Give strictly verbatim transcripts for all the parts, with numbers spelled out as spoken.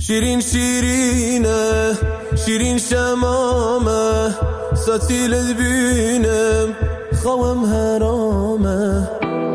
شیرین شیرینه شیرین شمامه ستیلت بینم خوام حرامه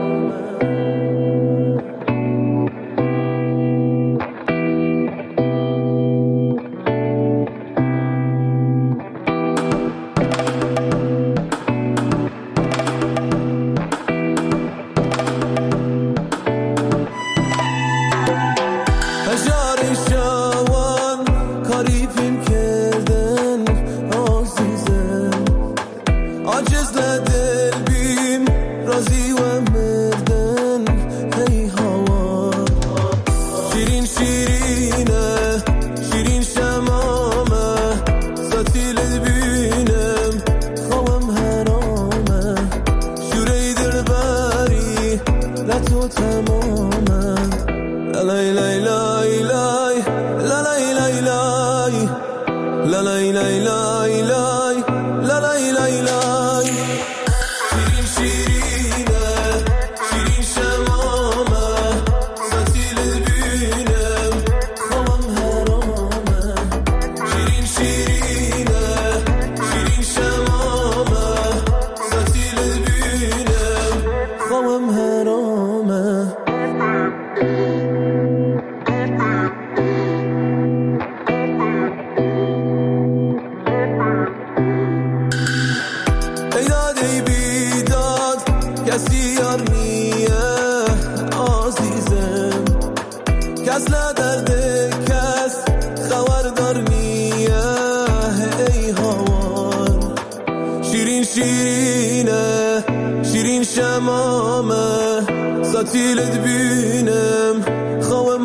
ستیلت بینم خوام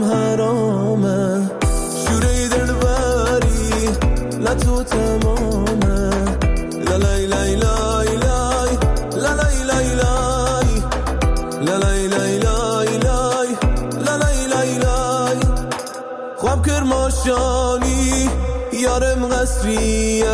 حرامه شوره دلبری لطو تمامه لالای لای لای لای لالای لای لای لالای لای لای لای لالای لای لای خوام کرماشانی یارم قصریه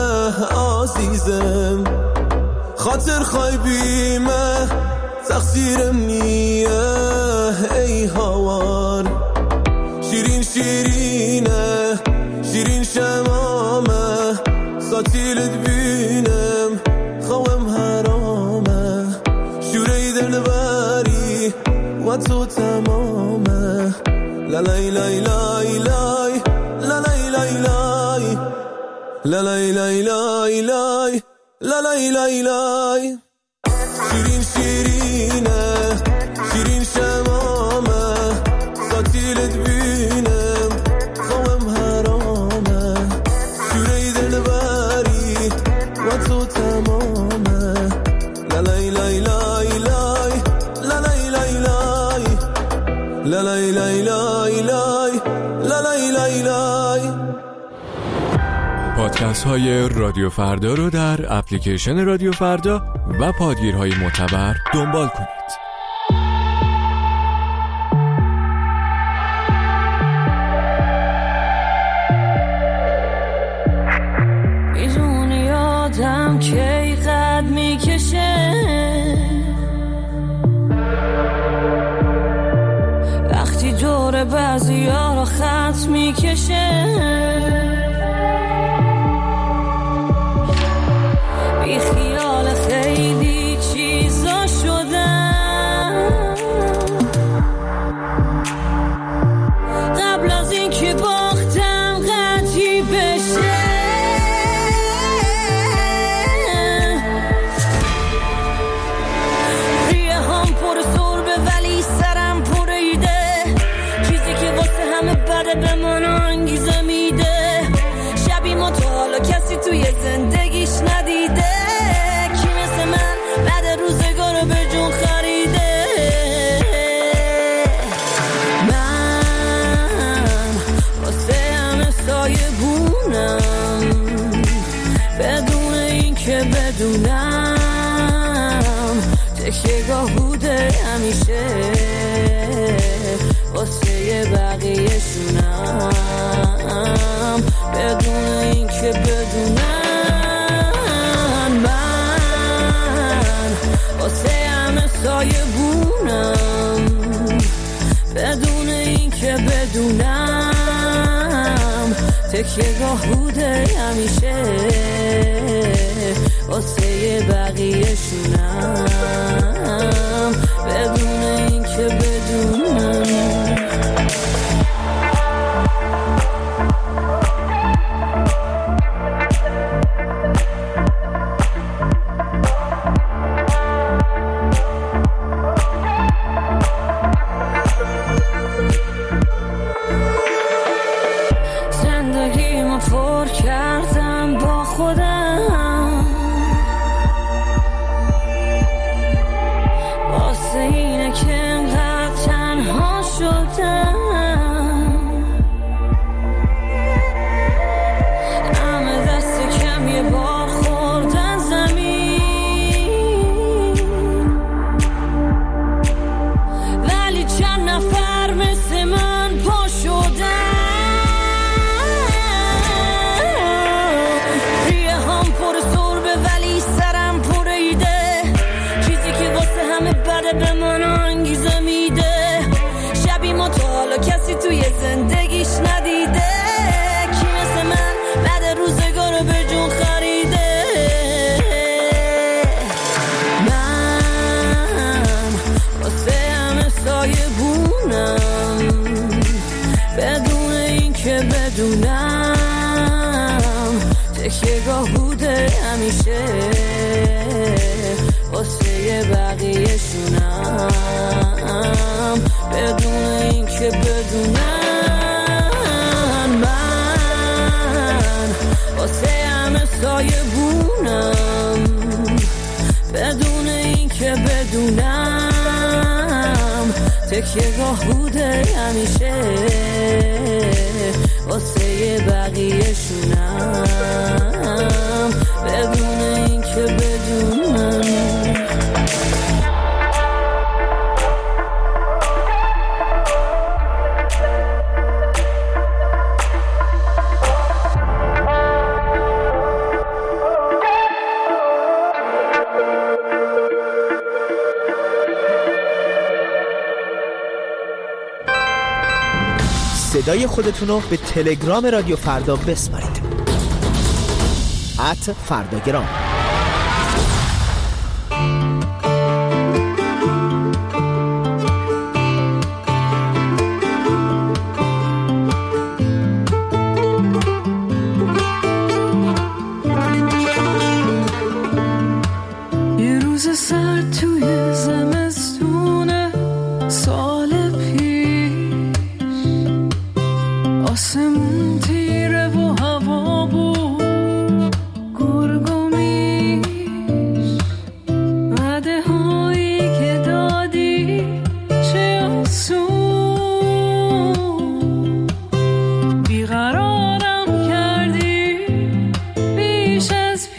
عزیزم خاطر خایبیمه تقصیرم نیه ای هوار شیرین شیرینه شیرین شمامه ستیلت بینم خوام حرامه شوره دلبری و تو تمامه لالای لای لای لای لالای لای لای لالای لای لای لای لالای لای لای شیرین شیرینه شیرین شمامه ستیلت بینم خوام حرامه شوره دلبری و تو تمامه لالای لای لای لای لالای لای لای لالای لای لای لای لالای لای لای. پادکست های رادیو فردا رو در اپلیکیشن رادیو فردا و پادگیرهای معتبر دنبال کنید. میدونی آدم کی قد میکشه وقتی دور بعضی ها رو خط میکشه بی خیال خیلی چیزا شدم قبل از این که باختم قطعی بشه ریه هم پر سربه ولی سرم پر ایده چیزی که واسه همه بده به من انگیزه میده شبی ما تو حالا کسی توی زندگیش ندیده کی مثل من بعد روزگار به جون خریده من واسه همه سایه بونم بدون این که بدونم تکیه‌گاه بوده همیشه واسه بقیه شونم بدون این که بدونم من واسه همه سایه بونم بدون این که بدونم تکیه‌گاه بوده همیشه واسه بقیه‌شونم بدون این که بدونم. پر کردم با خودم واسه اینه که انقدر تنها شدم. همه دست کم یه بار خوردن زمین ولی چند نفر مثل من پا شدن. به من انگیزه میده شبی ما تا حالا کسی توی زندگیش ندیده کی مثل من بعد روزگار رو به جون خریده. من واسه همه سایه بونم بدون این که بدونم تکیه‌گاه بوده همیشه واسه بقیه‌شونم بدون این که بدونم. من واسه همه سایه بونم بدون این که بدونم تکیه‌گاه بوده همیشه واسه بقیه‌شونم بدون این که بدونم. صدای خودتون رو به تلگرام رادیو فردا بسپارید. ات فرداگرام. یه روز سرد توی زمستونه سال آسمون تیره و هوا بود گرگومیش وعده هایی که دادی چه آسون بیقرارم کردی بیش از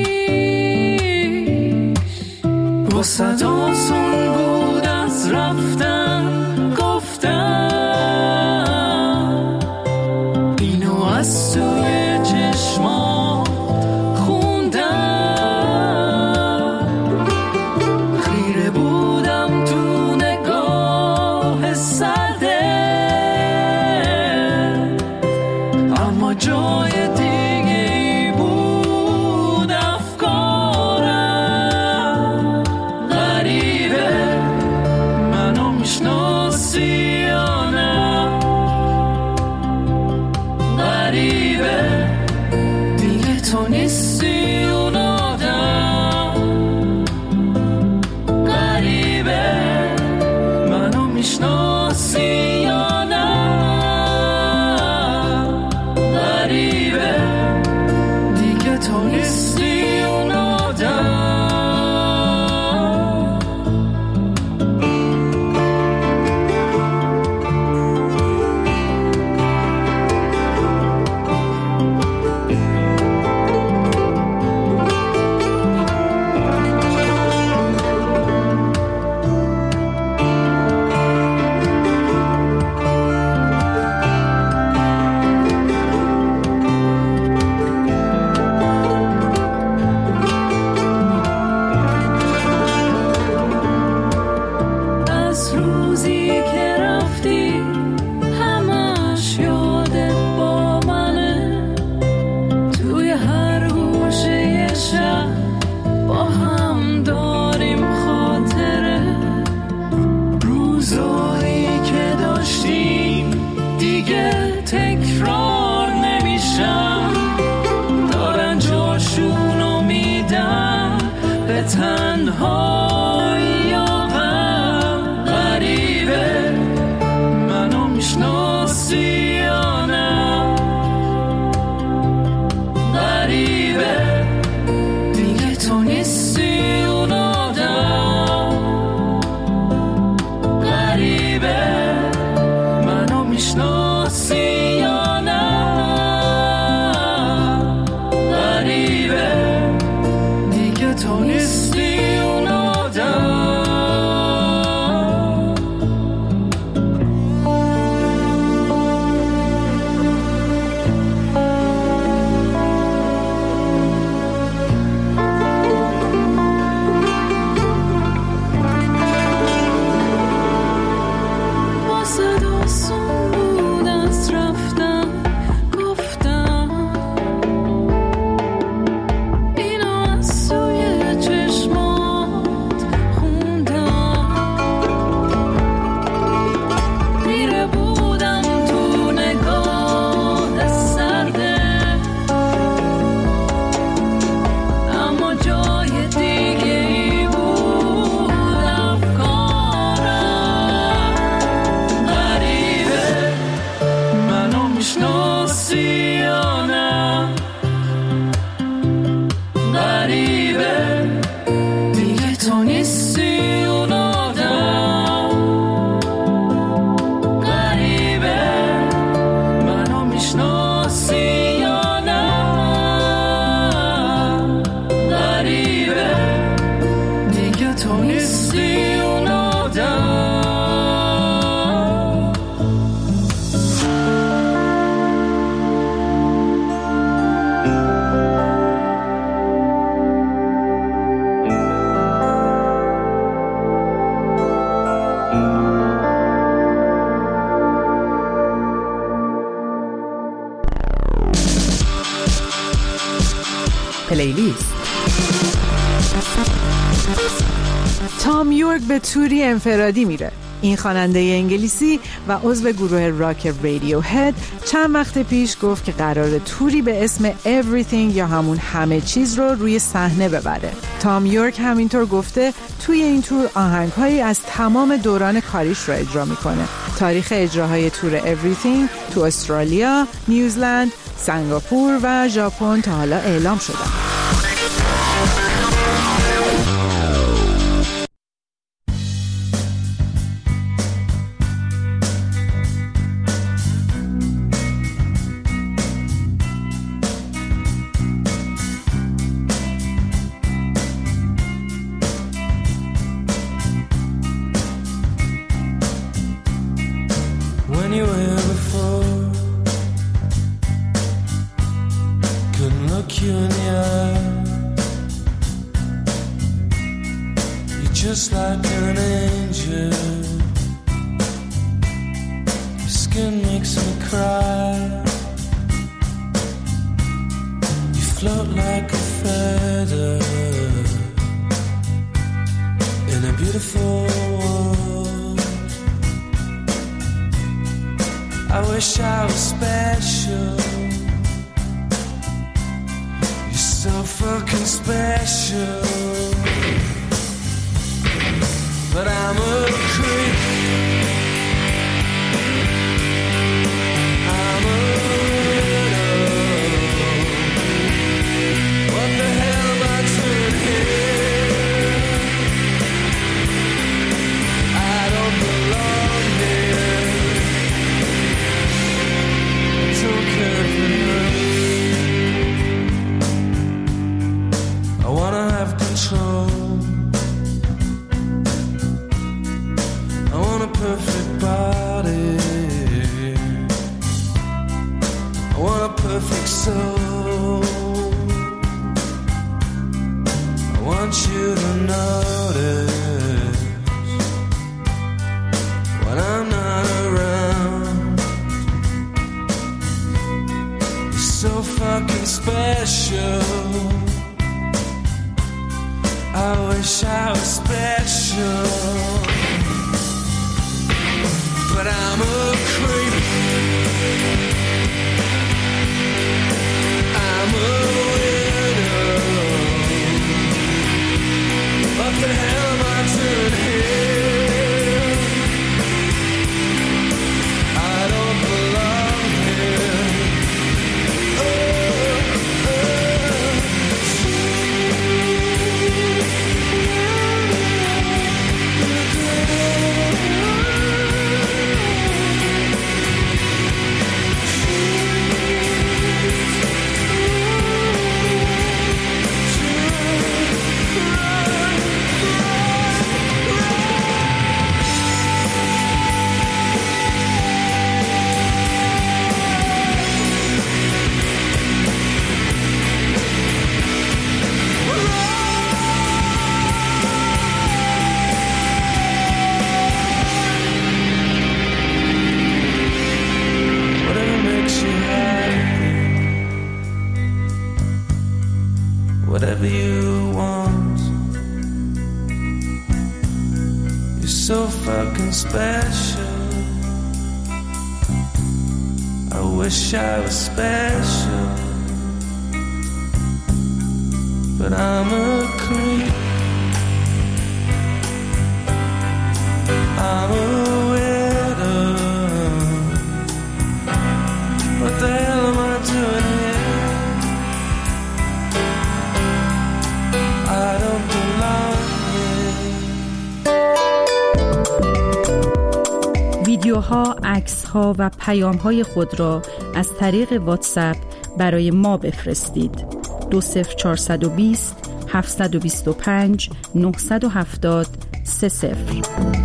پیش واسه آسون بود از رفتن گفتم از توی چشمات خوندم خیره بودم تو نگاه سرده اما جای دیگه ای بود افکارم غریبه منو میشنم تو نیستی اون آدم. پلیلیست. تام یورک به توری انفرادی میره. این خواننده انگلیسی و عضو گروه راک رادیو هد چند وقت پیش گفت که قراره توری به اسم Everything یا همون همه چیز رو روی صحنه ببره. تام یورک همینطور گفته توی این تور آهنگ‌هایی از تمام دوران کاریش رو اجرا میکنه. تاریخ اجراهای تور Everything تو استرالیا، نیوزلند، سنگاپور و ژاپن تا حالا اعلام شده. Just like an angel, your skin makes me cry. You float like a feather in a beautiful world. I wish I was special. You're so fucking special. But I'm a creep. I'm a widow. What the hell am I doing here? I don't belong here. I don't care for you. I wanna have control. Perfect body. I want a perfect soul. I want you to notice when I'm not around. You're so fucking special. I wish I was special. But I'm a creep. I'm a widow. What the hell am I doing here? I don't belong here. Oh, oh. Whatever you want. You're so fucking special. I wish I was special. But I'm a creep. I'm a widow. What the hell am I doing here? ویدیوها، عکس‌ها و پیام‌های خود را از طریق واتساپ برای ما بفرستید. دو صفر چهارصد و بیست هفت دو پنج نه هفت صفر سه صفر.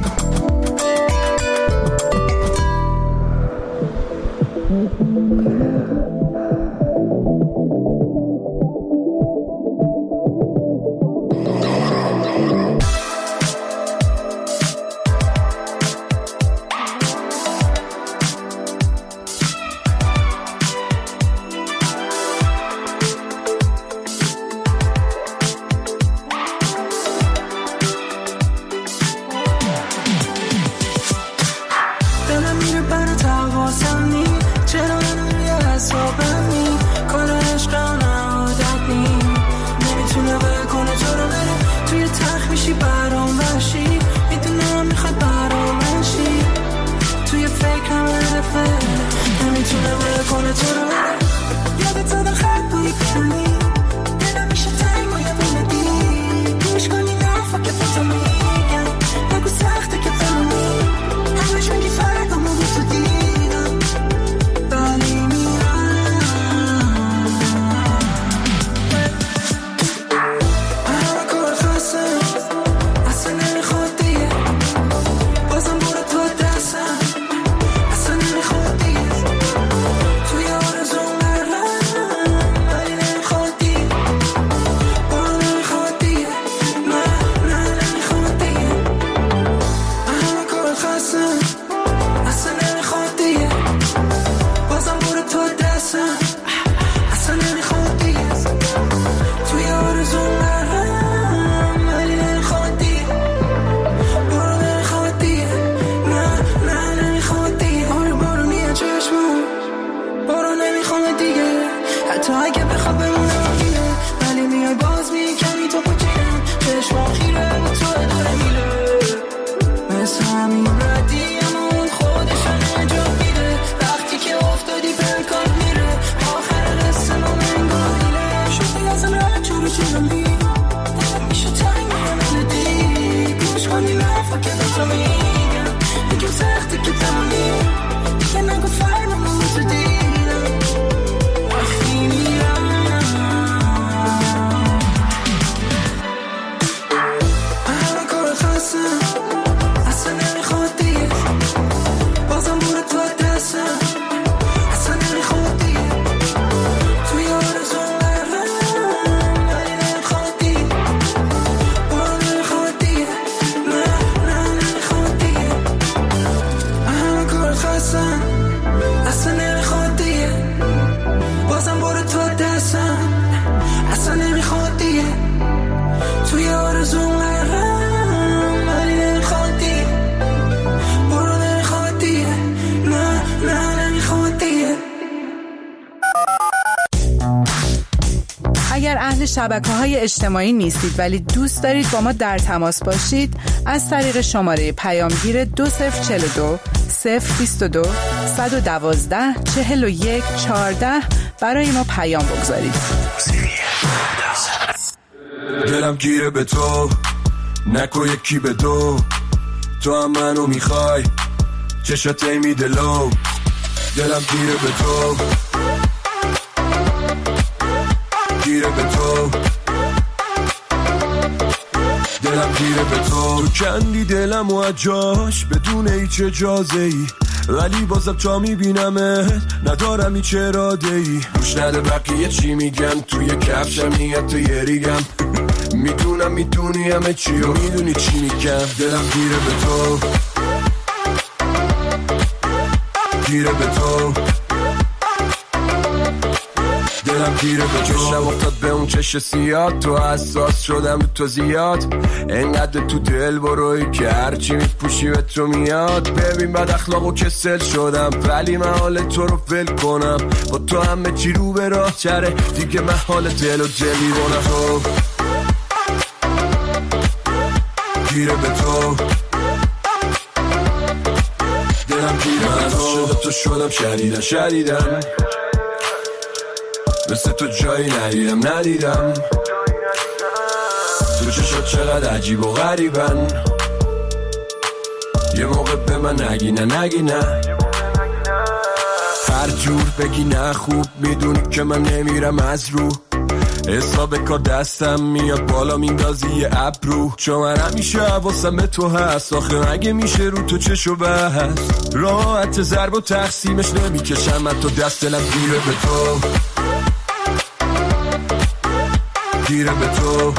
شبکه‌های اجتماعی نیستید ولی دوست دارید با ما در تماس باشید، از طریق شماره پیامگیر دو صفر چهل و دو صفر بیست و دو صد و دوازده چهل و یک چهارده برای ما پیام بگذارید. دلم گیره به تو، نکو یکی به دو، تو هم منو میخوای، چشات میده لو. دلم گیره به تو، گیره به تو، دلم گیره به تو. تو کندی دلم و اجاش بدون هیچ اجازه ای، ولی بازم تا میبینمت ندارم هیچ اراده ای. روش نده بقیه چی میگن، توی کفشم نیت یه ریگم، میدونم میدونی همه چی و میدونی چی میگم. دلم گیره به تو، گیره به تو، دلم گیره به تو. چشم افتاد به اون چش سیاد، تو حساس شدم به تو زیاد، انقدر تو دل بروی که هرچی میپوشی به تو میاد. ببین بد اخلاق و کسل شدم، ولی من حال تو رو ول کنم، با تو همه چی رو به راه چره دیگه، من حال دل و دل میبونم. تو گیره به تو، دلم گیره به تو. شده تو شدم شدیدن شدیدن، مثل تو جایی ندیدم ندیدم. تو چشات چقدر عجیب و غریبن، یه موقع به من نگی نه نگی نه، هر جور بگی نه خوب میدونی که من نمیرم از رو. حساب کار دستم میاد بالا میندازی یه ابرو، چون من همیشه حواسم به تو هست. آخه اگه میشه رو تو چشو بست، راحت ضرب و تقسیمش نمیکشم من تو دست. دلم گیره به تو، گیره به تو،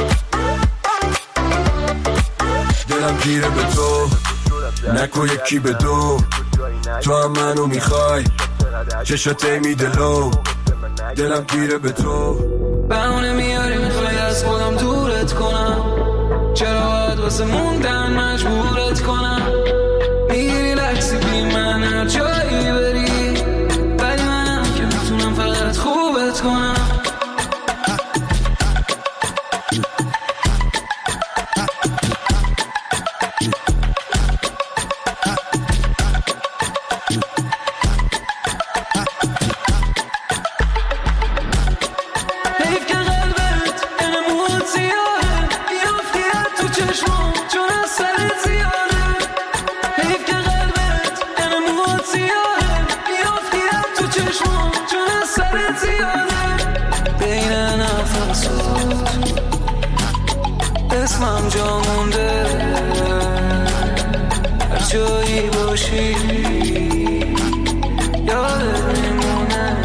دلم گیره به تو، نکو یکی به دو. تو هم منو میخوای، چشاته میده لو، دلم گیره به تو. بهونه میاری میخوای از خودم دورت کنم، چرا باید واسه موندن مجبورت کنم؟ میگیری لکسی بی من هر جایی بری، ولی منم که میتونم فقط خوبت کنم. اسمم جا مونده هر جایی باشی یادت میمونه.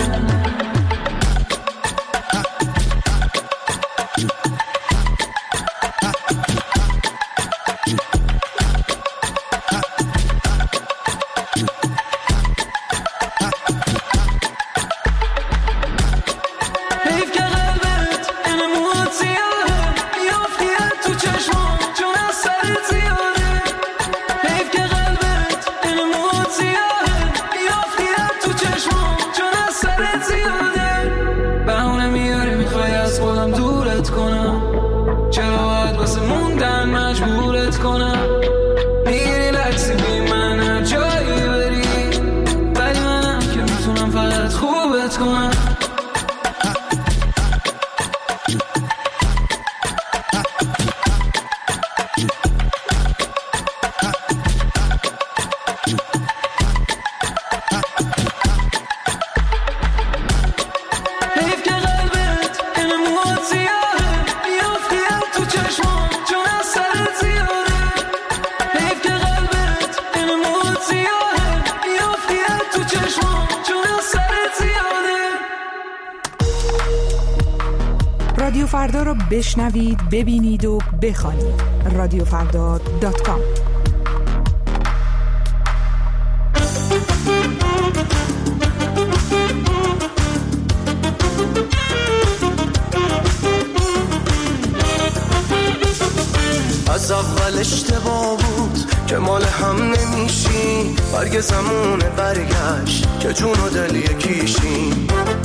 رادیو فردا رو بشنوید، ببینید و بخوانید. رادیو فردا دات کام. از اول اشتباه بود که مال هم نمیشی، برگ زمونه برگشت که جون و دل یکیشی.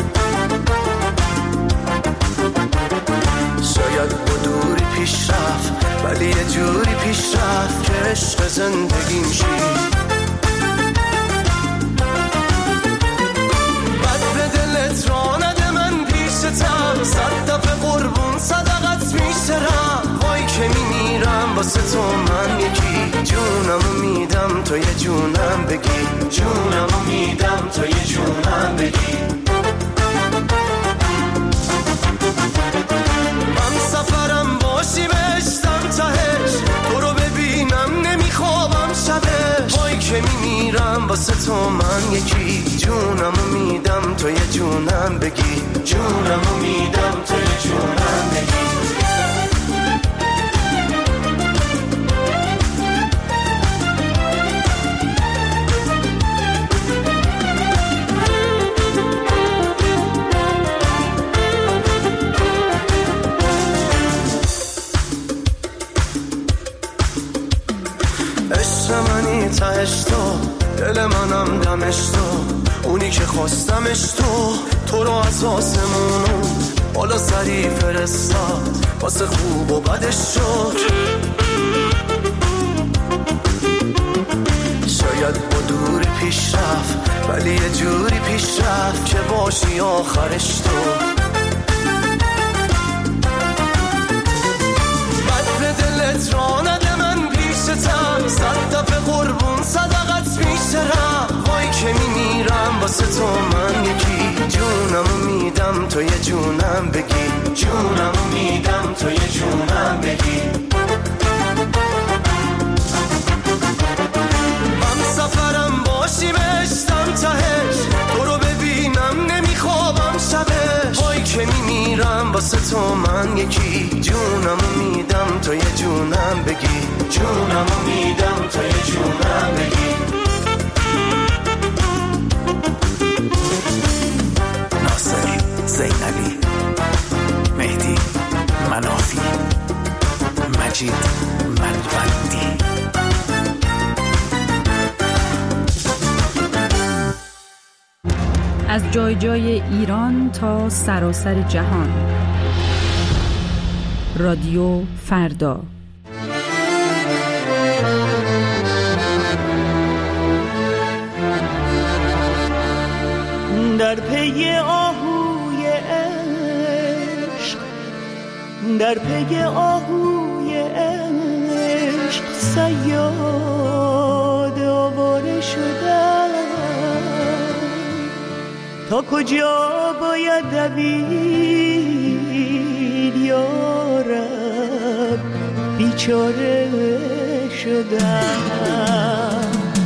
شاید با دوری پیش رفت، ولی یه جوری پیش رفت که عشق زندگیم شی. بد به دلت را نده من پیشتم، صد دفعه قربون صدقت میشترم. وای که میمیرم واسه تو من یکی، جونمو میدم تو یه جونم بگی، جونمو میدم تو یه جونم بگی. من سفرم باشی بشتم تهش، تو رو ببینم نمیخوابم شبش. وای که میمیرم واسه تو من یکی، جونمو میدم تو یه جونم بگی، جونمو میدم تو یه جونم بگی. تهش تو، دل منم دمش تو، اونی که خواستمش تو. تو رو از آسمونو بالا سری فرستاد، واسه خوب و بدش شد. شاید با دوری پیش رفت، ولی یه جوری پیش رفت که باشی آخرش تو. بد به دلت را نده من پیشتم، صد دفعه قربون صدقت میشترم. وای که میمیرم واسه تو من یکی، جون جونمو میدم تو یه جونم بگی، جونمو میدم تو یه جونم بگی. من سفرم باشیمش سم تهش، تو رو ببینم نمیخوابم شبش. وای که میمیرم واسه تو من یکی، جونمو میدم تو یه جونم بگی، جونمو میدم تو یه جونم بگی. ناصر، زینبی، مهدی، منافی، مجید، ملوندی. از جای جای ایران تا سراسر جهان. رادیو فردا. در پی آهوی عشق، در پی آهوی عشق صیاد آواره شدم. تا کجا باید دوید یارب، بیچاره شدم.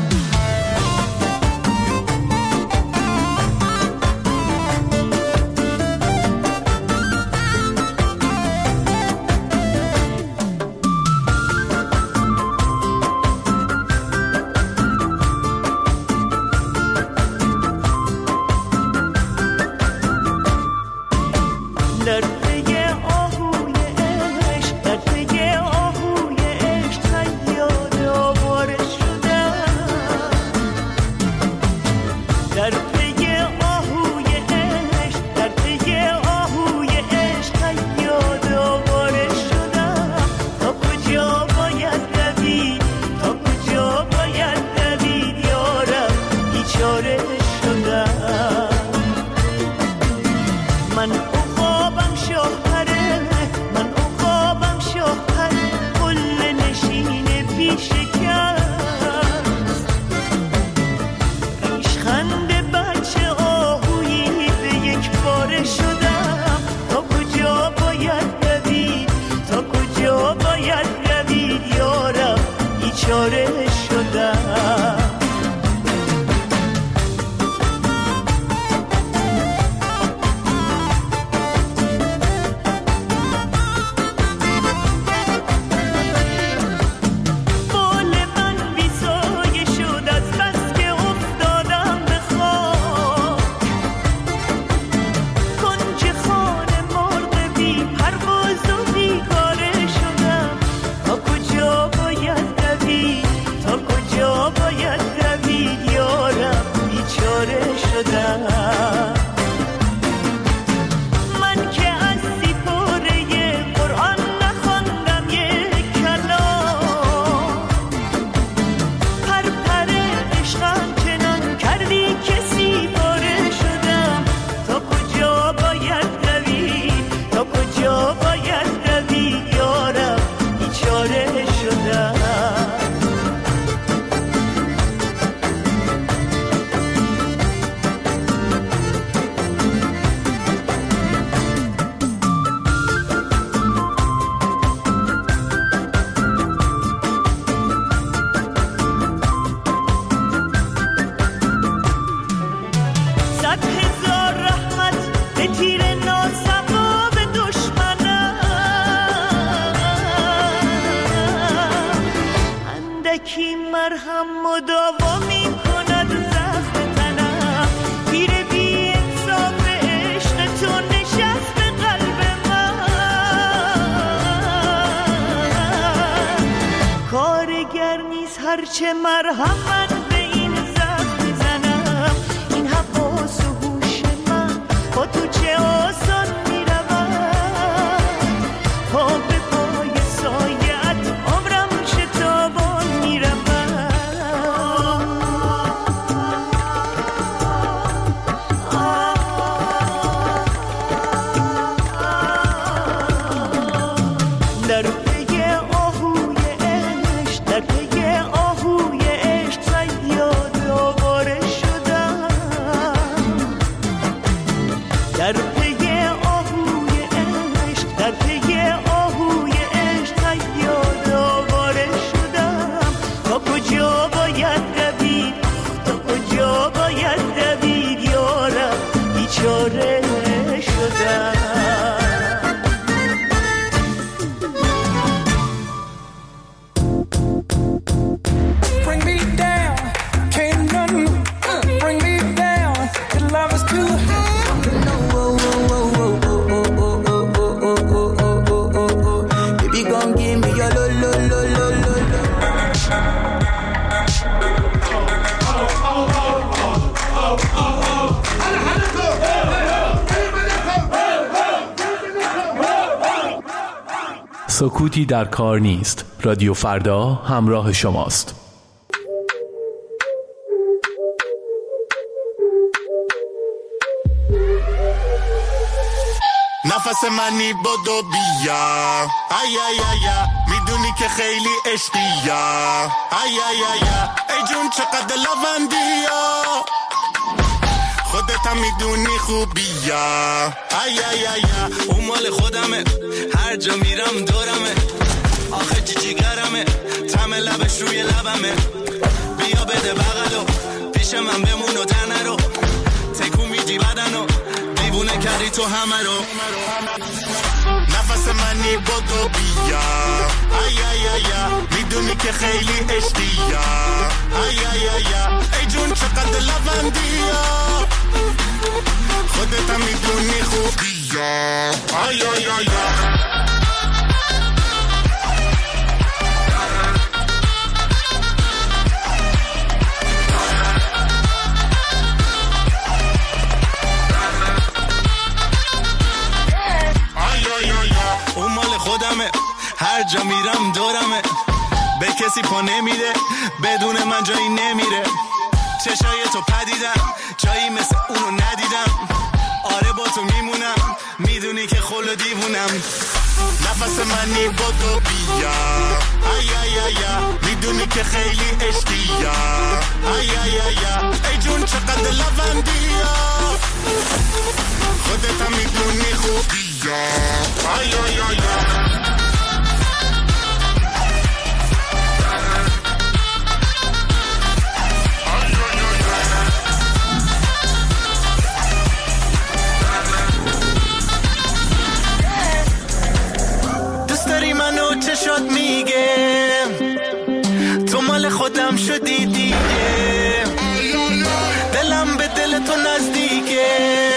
هرچه مرهم به این زخم میزنم، این حواس و هوش من با تو چه آسان میروم. پا به پای سایت عمرم شتابان میروم. در پی آهوی عشق، در پی آهوی عشق صیاد آواره شدم. سکوتی در کار نیست. رادیو فردا همراه شماست. نفس منی بدو بیا ای ای ای میدونی که خیلی عشقیا ای ای ای ای جون چقدر لوندیا خودت هم میدونی خوبیا ای ای ای اون مال خودمه هر جا میرم دورمه آخه جی جیگرمه طعم لبش روی لبمه بیا بده بغلو پیش من بمون و تنه رو تکون میدی بدنو دیوونه کردی تو همه رو نفس منی بدو بیا ای ای ای میدونی که خیلی عشقیا ای ای ای ای جون چقدر لوندیا خودت هم میدونی خوبیا ای ای ای خودمه هر جا میرم دورمه به کسی پا نمیده بدون من جایی نمیره چشای تو پدیدم جایی مثل اونو ندیدم آره با تو میمونم میدونی که خلو دیوونم نفس منی بدو بیا ای ای ای میدونی که خیلی عشقیا ای ای ای ای جون چقدر لوندیا خودت هم میدونی خوبیا ای ای ای چشات میگه تو مال خودم شدی دیگه دلم به دل تو نزدیکه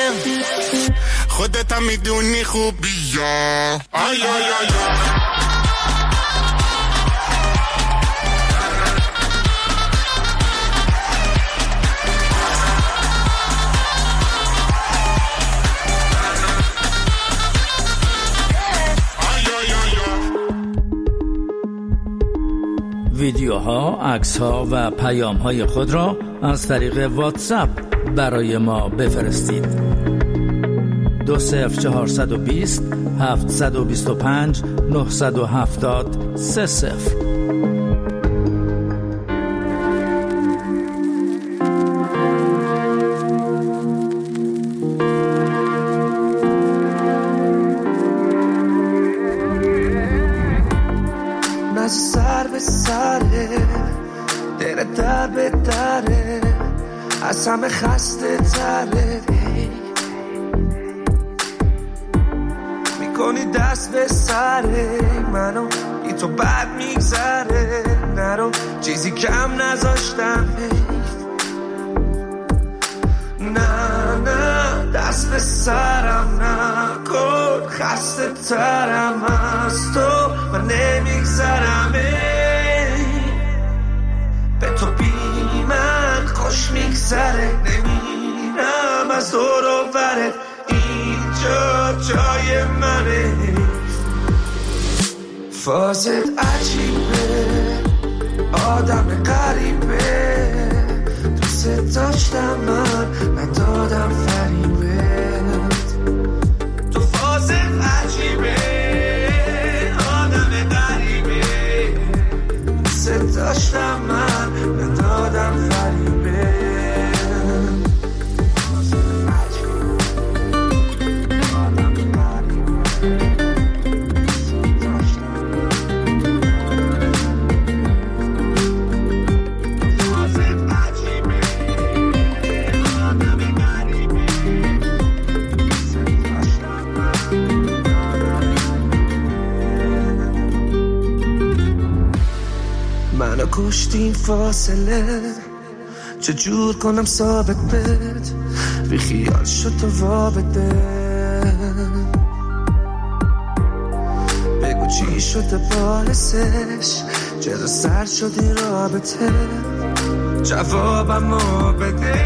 خودت هم میدونی خوبیا آی آی آی ویدیوها، عکس‌ها و پیام‌های خود را از طریق واتساپ برای ما بفرستید. دو صفر چهارصد و بیست هفتصد و بیست و پنج نهصد و هفتاد سه صفر. سر به سره دره در به دره از همه خسته تره میکنی دست به سره منو بی تو بد میگذره نرو چیزی کم نذاشتم نه نه دست به سرم نکن خسته ترم از تو من نمیگذرم به تو بی من خوش میگذره نمیرم از دور و برت اینجا جای منه فازت عجیبه آدم غریبه دوست داشتم من ندادم فریبت تو فازت عجیبه آدم غریبه دوست داشتم من ندادم فریبت منو کشتین فاصله چجور کنم ثابت بد بی خیال شد تو وابده بگو چی شده باعثش چرا سر شد این رابطه جوابمو بده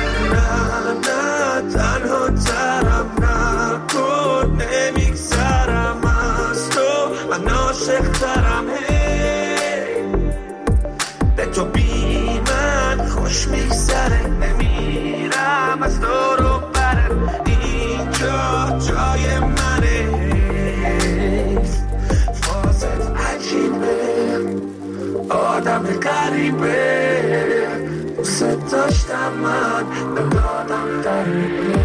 نه نه تنها ترم نکن نمیگذرم تو بی من خوش میگذره، نمیرم از دور و بره، اینجا جای منه. فازت عجیبه، آدم غریبه، دوست داشتم من ندادم دریبه.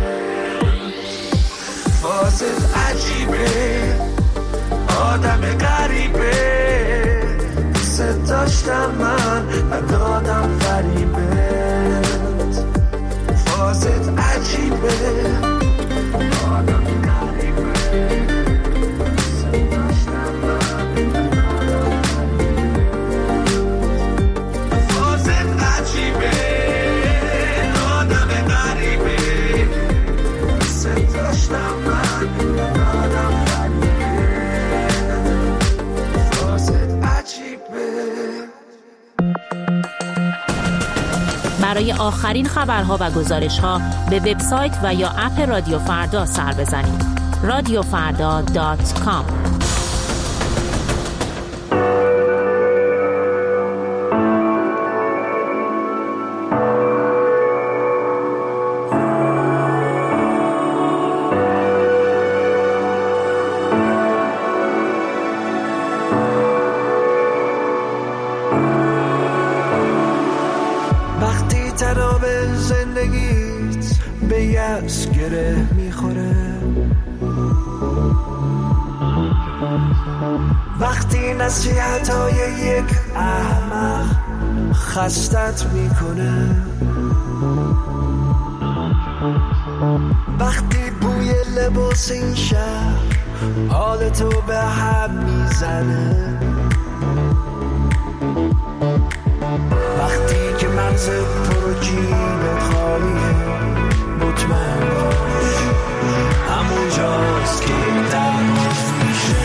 فازت عجیبه، آدم غریبه، دوست داشتم من ندادم فریبت. فازت عجیبه، آدم غریبه، دوست داشتم من ندادم فریبت. فازت عجیبه، آدم غریبه، دوست داشتم من ندادم فریبت. فازت عجیبه. برای آخرین خبرها و گزارش‌ها به وبسایت و یا اپ رادیو فردا سر بزنید. رادیو فردا دات کام. گره میخوره، وقتی نصیحتای یک احمق خستت میکنه، وقتی بوی لباس این شهر حالتو به هم میزنه، وقتی که مغزت پر و جیبت خالیه، مطمئن باش همون جاست که درماز میشه.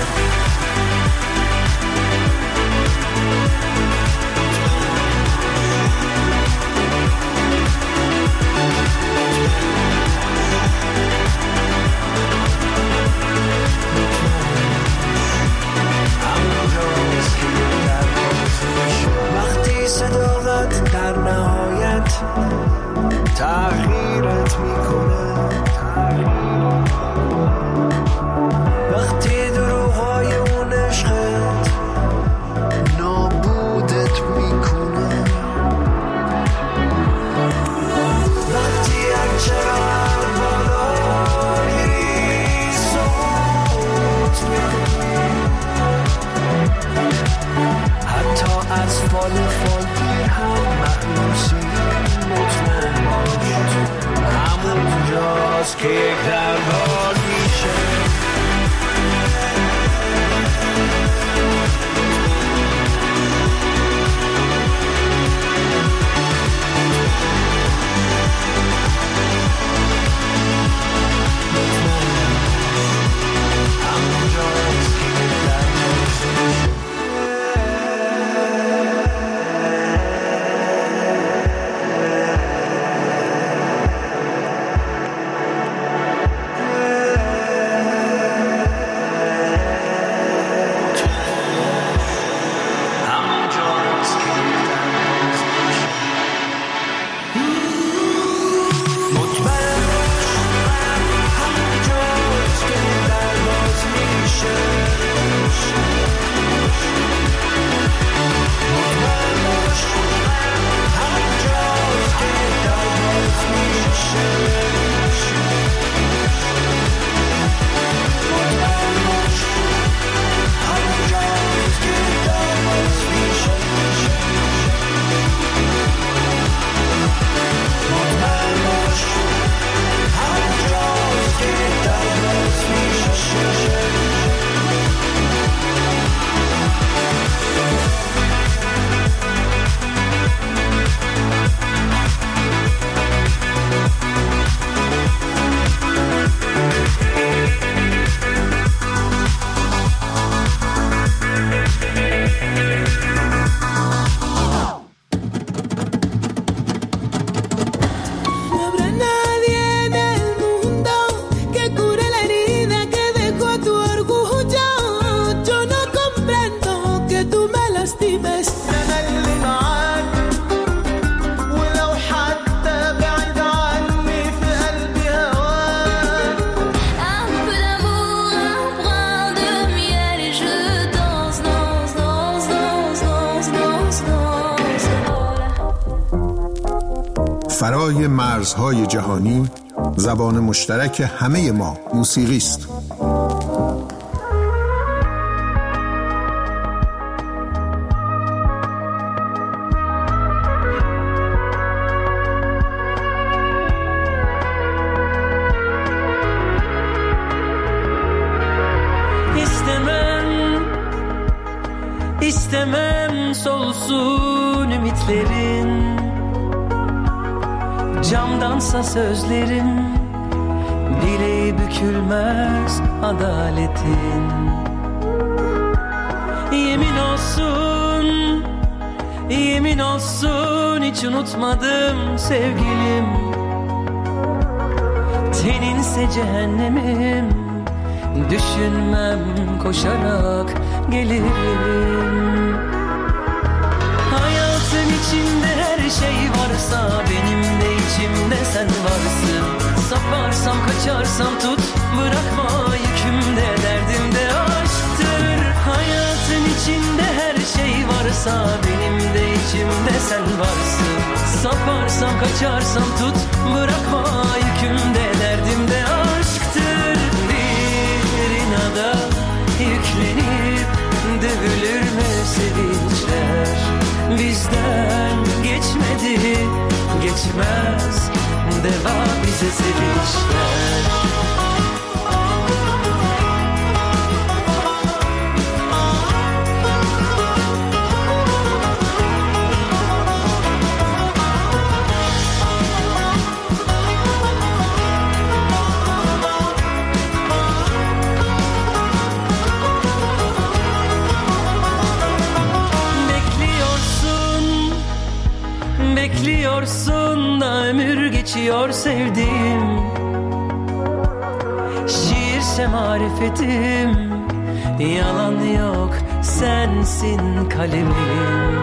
همون جاست که درماز میشه. وقتی صداقت در نهایت تغییرت میکنه، وقتی دروغای اون عشقت نابودت میکنه، وقتی هرچقدر بالا میری صوت میکنی، حتی از فال فال گیر هم معنوسی، مطمئن باش همون جاست که یک دربار میشه. همون جاست که یک دربار میشه. فرای مرزهای جهانی زبان مشترک همه ما موسیقی است. İstemem solsun ümitlerin, camdansa sözlerin, bile bükülmez adaletin. Yemin olsun, yemin olsun hiç unutmadım sevgilim. Teninse cehennemim, düşünmem koşarak gelirim. Hayatın içinde her şey varsa benim de içimde sen varsın. Saparsam kaçarsam tut, bırakma yükümde, derdimde aşktır. Hayatın içinde her şey varsa benim de içimde sen varsın. Saparsam kaçarsam tut, bırakma yükümde, derdimde aşktır. Bir inada yüklenip dövülür mü sevinçler? Bizden geçmedi, geçmez, deva bize sevinçler. Bekliyorsun da ömür geçiyor sevdiğim. Şiirse marifetim, yalan yok sensin kalemim.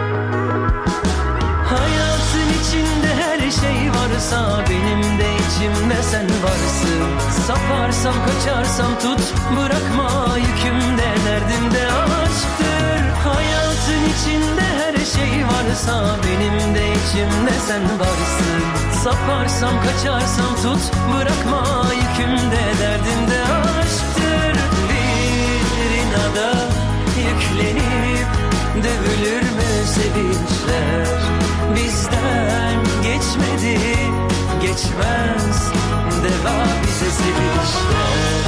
Hayatın içinde her şey varsa benim de içimde sen varsın. Saparsam kaçarsam tut, bırakma yükümde, derdimde aşktır. Hayatın içinde her şey varsa benim de içimde sen varsın. Saparsam kaçarsam tut, bırakma yükümde, derdimde aşktır. Bir inada yüklenip dövülür mü sevinçler? Bizden geçmedi, geçmez, deva bize sevinçler.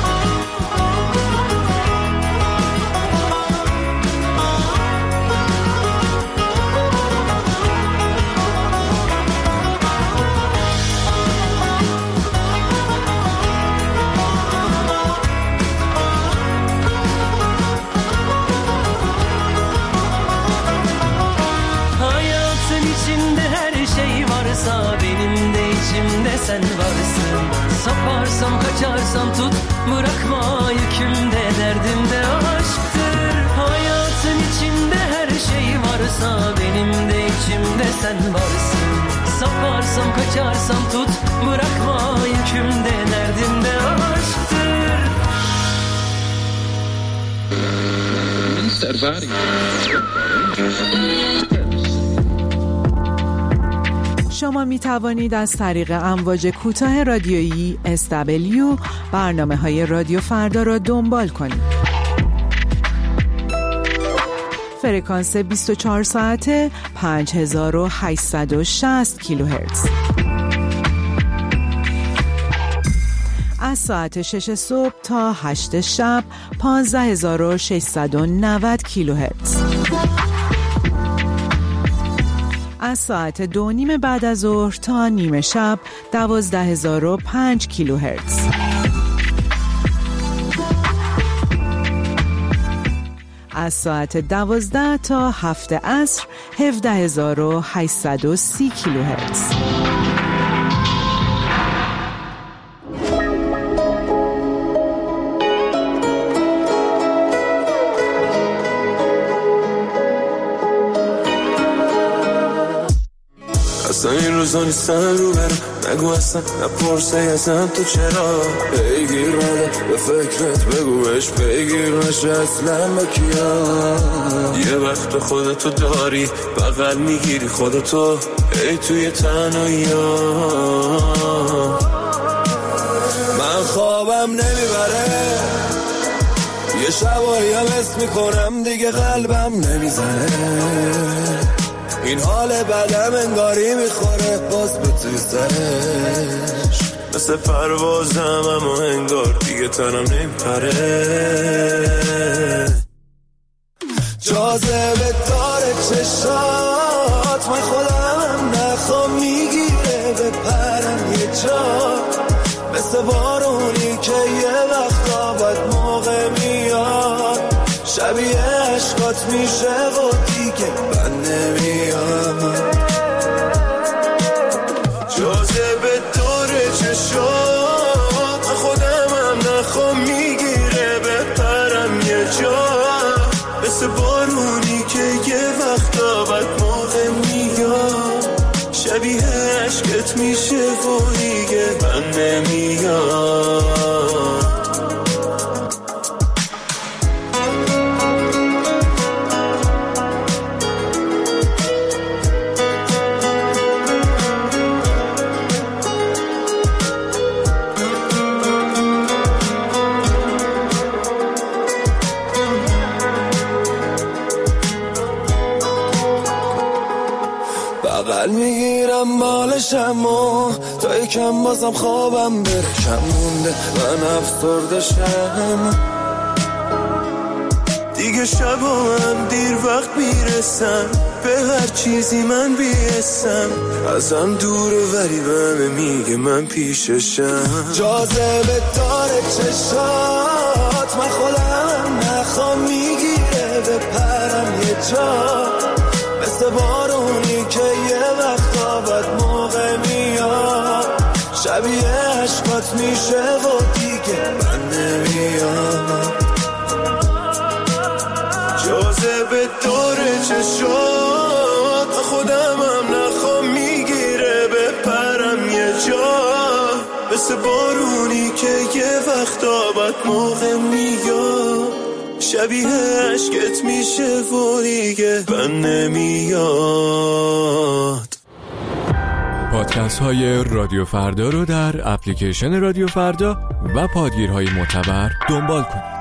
Benim de içimde sen varsın. Saparsam kaçarsam tut, bırakma yükümde, derdimde aşktır. Hayatın içinde her şey varsa benim de içimde sen varsın. Saparsam kaçarsam tut, bırakma yükümde, derdimde aşktır. شما می توانید از طریق امواج کوتاه رادیویی اس دبلیو برنامه های رادیو فردا را دنبال کنید. فرکانس بیست و چهار ساعته پنج هزار و هشتصد و شصت کیلوهرتز. از ساعت شش صبح تا هشت شب پانزده هزار و ششصد و نود کیلوهرتز. از ساعت دو نیم بعد از ظهر تا نیمه شب دوازده هزار و پنج کیلوهرتز. از ساعت دوازده تا هفت عصر هفده هزار و هشتصد و سی کیلوهرتز. اصلا این روزا نیستن رو برم، نگو اصلا نپرسه ازم تو چرا بگیر منه به فکرت بگو بهش بگیر نشه اصلا با کیا. یه وقت خودتو داری بغل میگیری خودتو ای توی تنهایی من خوابم نمیبره یه شبایی هم اسم میکنم دیگه قلبم نمیزنه این حال بدم انگاری میخوره باز به توی سرش مثل پروازم اما انگار دیگه تنم نمیپره جاذبه داره چشات من خودم نخوام میگیره به پرم یه جا مثل بارونی که یه وقتا باید موقع میاد شبیه عشقات میشه و دیگه من نمیاد جاذبه داره چشات خودم هم نخوام میگیره به پرم یه جا مثل بارونی که یه وقتا باید موقع میاد شبیه عشقت میشه و دیگه من نمیاد بغل میگیرم بالشم و تا یکم بازم خوابم بره کم مونده من افسرده شم دیگه شبا من دیر وقت میرسم به هر چیزی من بیستم ازم دوره ولی بهم میگه من پیششم جاذبه داره چشات من خودم نخوام میگیره به پرم یه جا مثل بارونی که یه وقتا باید موقع میاد شبیه عشقات میشه و دیگه من نمیاد جاذبه داره چشات خودم هم نخوام میگیره به پرم یه جا مثل بارونی که یه وقتا باید موقع میاد شبیه عشقت میشه و دیگه من نمیاد. پادکست های رادیو فردا رو در اپلیکیشن رادیو فردا و پادگیرهای معتبر دنبال کنید.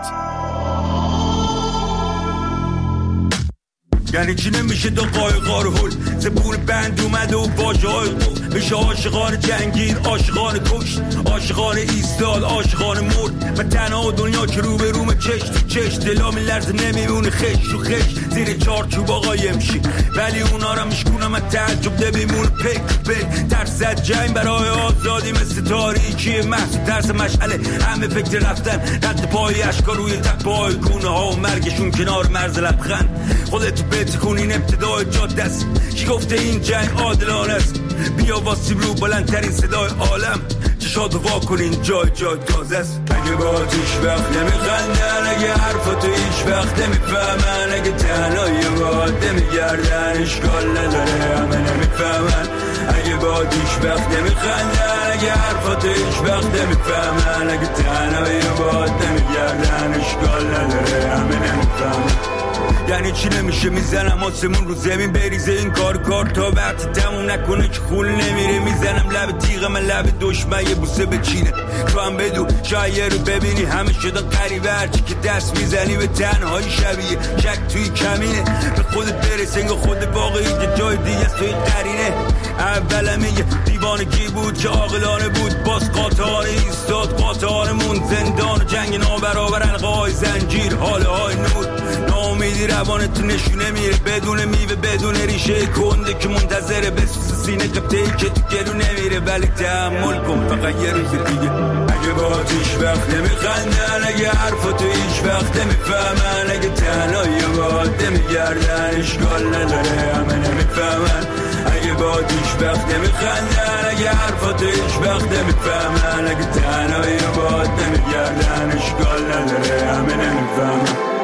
یعنی چی نمیشه دو قایقا رو هل زبون بند اومده و باجه های قفل میشه عاشقان جنگید عاشقان کشت عاشقان ایستاد عاشقان مرد و تنها دنیا که رو به روم چش تو چش دلا میلرزه نمیمونه خش و خش زیر چارچوب آقای امشی ولی اونا را میشکونم از تعجب نمیمونه پک پک ترسد جنگ برای آزادی مثل تاریکی محصول ترس مشعله همه فکر رفتن رد پای اشکار روی تپای گونه ها و مرگشون کنار مرز لبخند خودتو بتکونین ابتدای جاده است کی گفته این جنگ عادلانه است بیا واسیم رو بلندترین صدای عالم چشاتو وا کنین جای جای تازه است اگه با هیچ وقت نمیخندن اگه حرفاتو هیچ وقت نمیفهمن اگه تنهایی باد نمیگردن اشکال نداره همه نمیفهمن اگه با هیچ وقت نمیخندن اگه حرفاتو هیچ وقت نمیفهمن اگه تنهایی باد نمیگردن اشکال نداره همه نمیفهمن یعنی چی نمیشه میزنم آسمون رو زمین بریزه این کار کار تا وقتی تموم نکنه که خول نمیره میزنم لب تیغم من لب دشمن یه بوسه بچینه تو هم بدو شاید رو ببینی همه شدن قریبه هرچی که دست میزنی به تنهایی شبیه شک توی کمینه به خودت برس انگاه خود باقی که جای دیگه است توی قرینه اولم یه دیوانگی بود که عاقلانه بود باز قاطعانه ایستاد قاطعانمون زندان و جنگ نابرابر حلقه های زنجیر حاله های نور ناامیدی روانت نشونه میره بدون میوه بدون ریشه کنده که منتظره بسوس سینه قبطه‌ای که تو گلو نمیره ولی تحمل کن فقط یه روز دیگه اگه با هیچ وقت نمیخندن اگه حرفاتو هیچ وقت نمیفهمن اگه تنهایی باد نمیگردن اشکال نداره همه نمیفهمن اگه با هیچ وقت نمیخندن اگه حرفاتو هیچ وقت نمیفهمن اگه تنهایی باد نمیگردن اشکال نداره همه نمیفهمن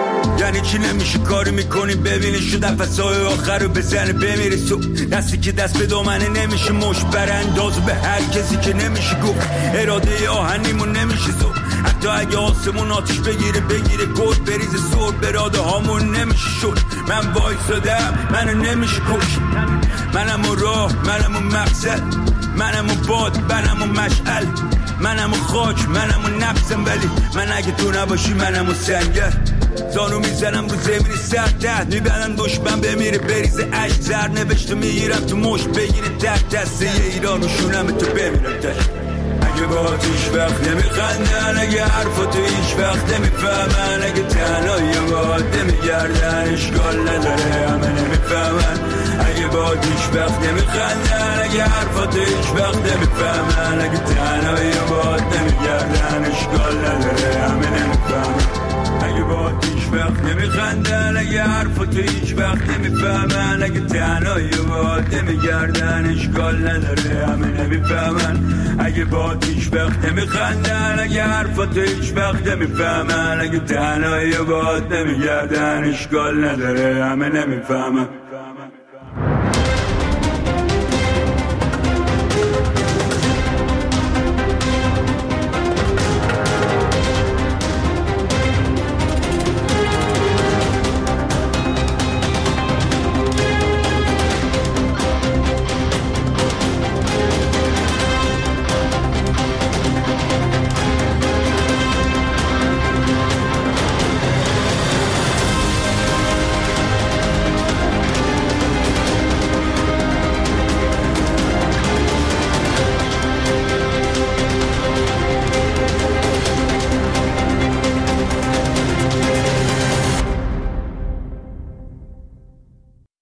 یعنی چی نمیشه کاری میکنی ببینی شو نفسای آخر رو بزنه بمیری سو دستی که دست به دامنه نمیشه مش برانداز به هر کسی که نمیشه گفت اراده آهنیمون نمیشه زو حتی اگه آسمون آتیش بگیره بگیره گل بریزه سر براده هامون نمیشه شد من وایسادم منو نمیشه کش منم و راه منم و مقصد منم و باد منم و مشعل منم و خاک منم و نفسم ولی من اگه تو نباشی منم و سنگر زانو میزنم رو زمینی سر تحت میبنن دشمن بمیره بریزه عشق زر نوشته میگیرم تو مش بگیره تحت دسته ایران و شونم تو بمیرم تشت اگه با تو هیچ وقت نمیخندن اگه حرفا تو هیچ وقت نمیفهمن اگه تنهایی باد نمیگردن اشکال نداره همه نمیفهمن اگه با تو هیچ وقت نمیخندن اگه حرفا تو هیچ وقت نمیفهمن اگه تنهایی باد نمیگردن اشکال نداره همه نمیفهمن اگه با تو هیچ وقت نمیخندن اگه حرفا تو هیچ وقت نمیفهمن اگه تنهایی باد نمیگردن اشکال نداره همه نمیفهمن اگه با تو هیچ وقت نمیخندن اگه حرفا تو هیچ وقت نمیفهمن اگه تنهایی باد نمیگردن اشکال نداره همه نمیفهمن